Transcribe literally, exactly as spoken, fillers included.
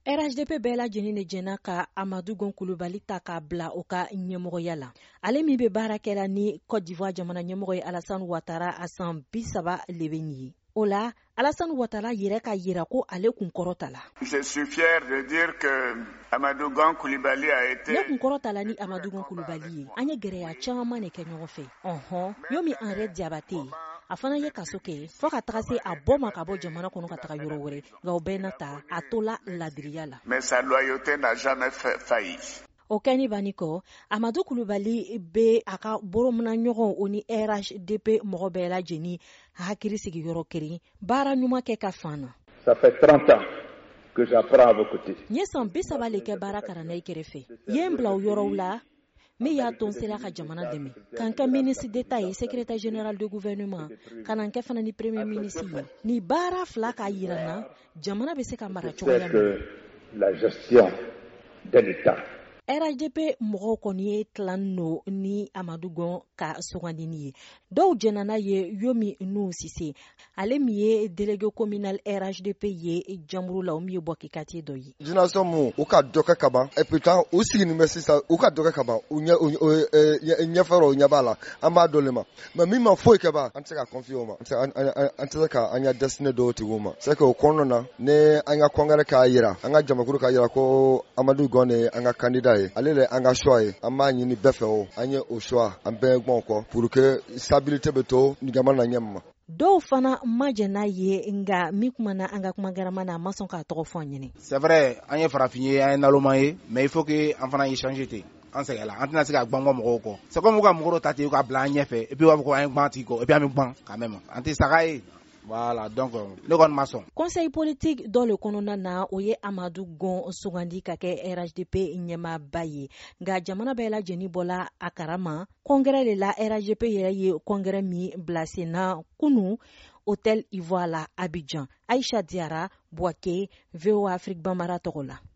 R H D P bɛɛ lajɛlen de jɛnna ka Amadou Gon Coulibaly ta k'a bila o ka ɲɛmɔgɔya la. Ale min bɛ baara kɛla ni Côte d'Ivoire jamana ɲɛmɔgɔ ye Alassane Ouattara a san bi saba le bɛ nin ye. O la, Alassane Ouattara yɛrɛ ka yira ko ale kun kɔrɔta la. Je suis fier de dire que Amadou Gon Coulibaly a été. Ne kun kɔrɔta la ni Amadou Gon Coulibaly ye. An ye gɛrɛya caman de kɛ ɲɔgɔn fɛ. Ɔnhɔn, Yomi Henriette Diabaté a fana ye kaso kɛ fo ka taga se a bɔ ma ka bɔ jamana kɔnɔ ka taga yɔrɔ wɛrɛ. Nka o bɛɛ na ta a tola ladiriya la. Mais sa loyauté n'a jamais fait failli. O kɛni bani kɔ, Amadou Coulibaly bɛ a ka boromuna ɲɔgɔn o ni R H D P mɔgɔ bɛɛ lajɛlen hakili sigi yɔrɔ kelen baara ɲuman kɛ ka fan na. Ça fait trente ans que j'apprends à vos côtés. N ye san bi saba le kɛ baara karanna i kɛrɛfɛ. Ye n bila o yɔrɔw la min y'a to n sera ka jamana dɛmɛ. Ka n kɛ ministre d'État ye, secrétaire général de gouvernement, ka na n kɛ fana ni premier ministre ye. Ni baara fila k'a yira n na jamana bɛ se ka mara cogoya min. C'est que la gestion de l'État. R H D P mɔgɔw kɔni ye tilan no ni Amadou Gon ka sugandini ye. Dɔw jɛnana ye Yomi Nuhu Sise. Ale min ye délégué communal R H D P ye Jamuru la o min ye bɔ Kikati dɔ ye. Génération mu u ka dɔ kɛ ka ban et pourtant u sigini bɛ sisan u ka dɔ kɛ ka ban u ɲɛfɛrɛ o ɲɛ b'a la an b'a dɔn le ma mais min ma foyi kɛ ban an tɛ se ka confier o ma an tɛ se ka an ka destinée dɔw tigiw ma c'est que o kɔnɔna na ne an ka congrès k'a yira an ka jamakulu k'a yira ko Amadou Gon ye an ka candidat ye ale le an ka choix ye an b'a ɲini bɛɛ fɛ o an ye o choix an bɛɛ gbɔn kɔ pour que stabilité bɛ to jamana ɲɛma. Dɔw fana majɛna ye nga min kumana an ka kuma gɛrɛma na a ma sɔn k'a tɔgɔ fɔ an ɲɛnɛ. C'est vrai an ye farafin ye an ye naloma ye mais il faut que an fana échanger ten an sɛgɛla an tɛna se ka gbɔn gbɔn mɔgɔw kɔ c'est comme u ka mɔgɔw ta ten u ka bila an ɲɛfɛ et puis u b'a fɔ ko an ye gbɔn tigi kɔ et puis an bɛ gbɔn quand même an tɛ saga ye. Voilà, donc le kɔni ma sɔn. Conseil politique dɔ le kɔnɔna na o ye Amadou Gon sugandi ka kɛ R H D P ɲɛmaaba ye nka jamana bɛɛ lajɛlen bɔla a karama congrès de la R H D P yɛrɛ ye congrès min bila sen na kunu Hôtel Ivoire la Abidjan. Aïcha Diarra, Bouaké, V O Afrique Bambara tɔgɔ la.